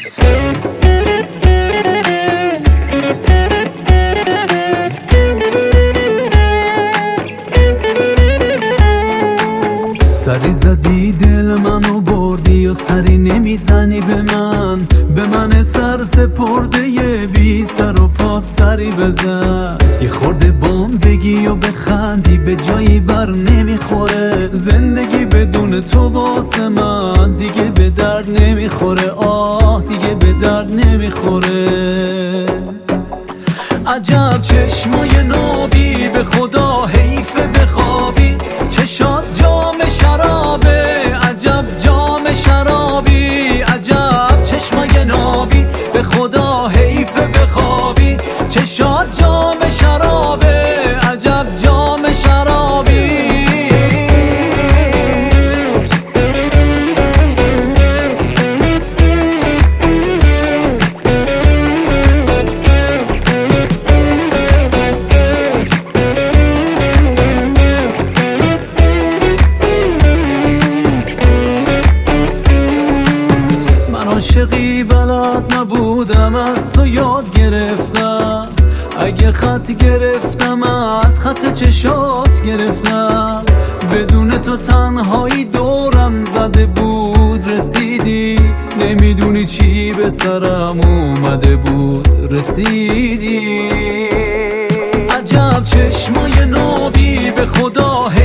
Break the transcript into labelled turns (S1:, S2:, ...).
S1: سری زدی دل منو بردی و سری نمیزنی به من سر سپرده بی سر و پا سری بزن. یه خورده بام بگی و بخندی به جایی بر نمیخوره. زندگی بدون تو واسه من دیگه به درد نمیخوره. آه دیگه به درد نمیخوره. عجب چشمای نابی به خدا حیفه بخوابی. چشات جام شرابه عجب جام شرابی. عجب چشمای نابی به خدا حیفه بخوابی. چشات جام شرابه عجب جام شرابی. عاشقی بلد نبودم از تو یاد گرفتم. اگه خط گرفتم از خط چشات گرفتم. بدون تو تنهایی دورم زده بود رسیدی. نمیدونی چی به سرم اومده بود رسیدی. عجب چشمای نابی به خدا